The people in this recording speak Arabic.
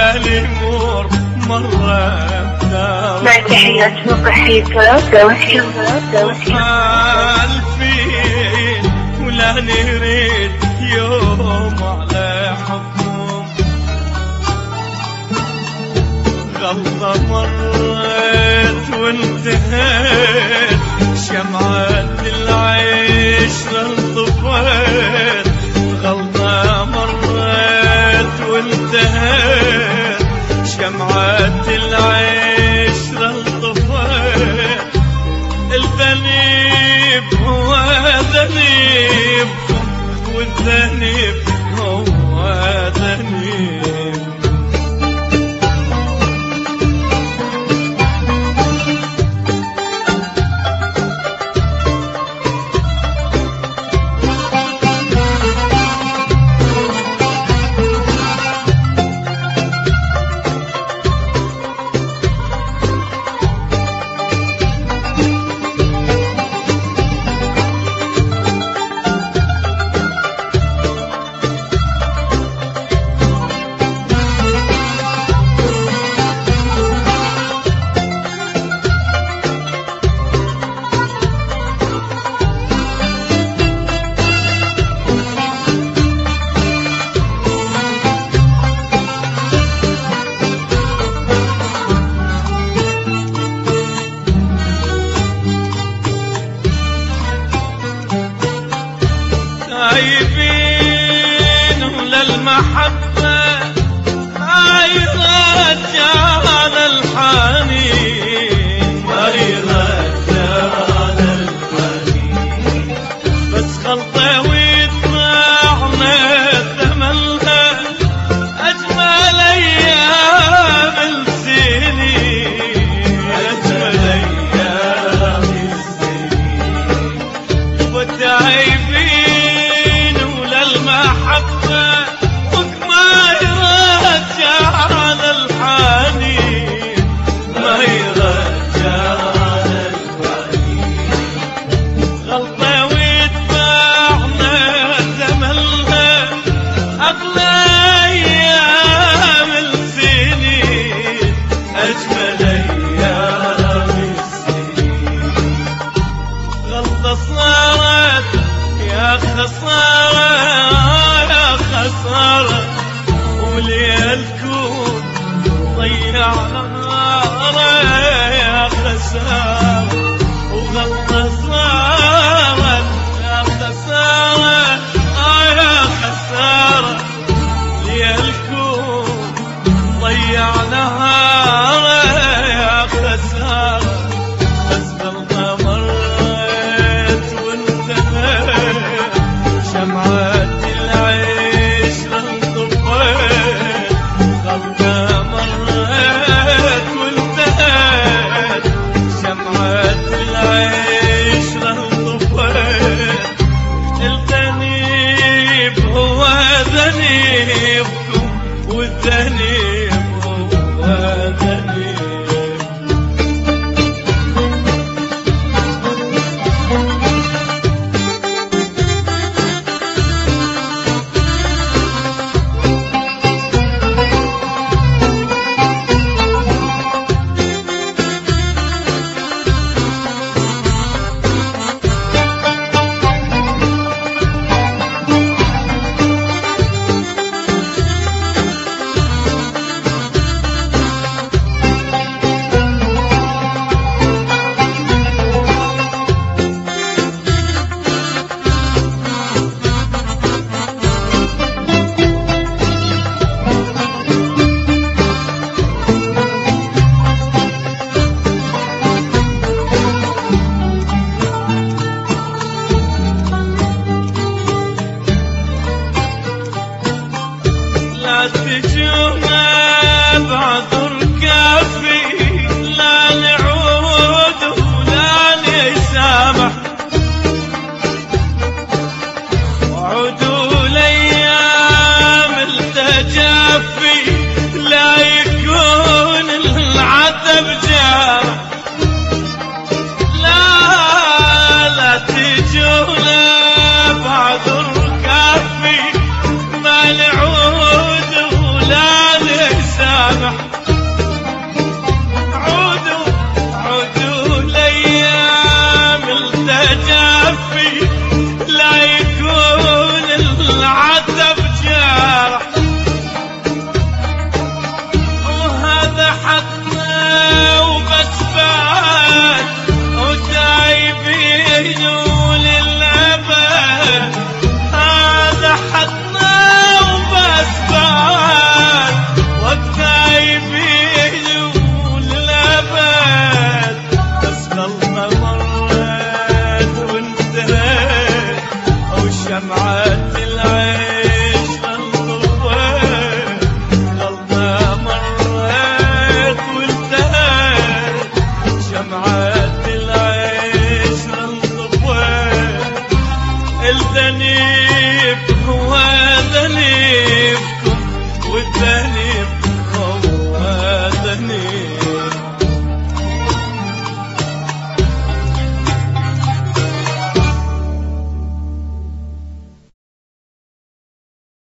الامور مرة مع تحيات مقحيطة الفين ولا نريد يوم على حكم غلطة مرت وانتهت شمعة العشرة انطفت غلطة مرت وانتهت شمعة العشرة انطفت الذنب هو ذنب والذنب هو ذنب تايبين وللمحبة ما يرجع الحنين ما يرجع الحنين بس غلطة ويدفعنا ثمنها أجمل أيام السنين أجمل أيام السنين والتايبين المحبة وما يرجع على الحنين ما يرجع على الحنين غلطة ويدفعنا ثمنها أغلى أيام السنين أجمل أيام السنين غلطة صارت يا خسارة يا خسارة وليلكم ضيع نهارة يا خسارة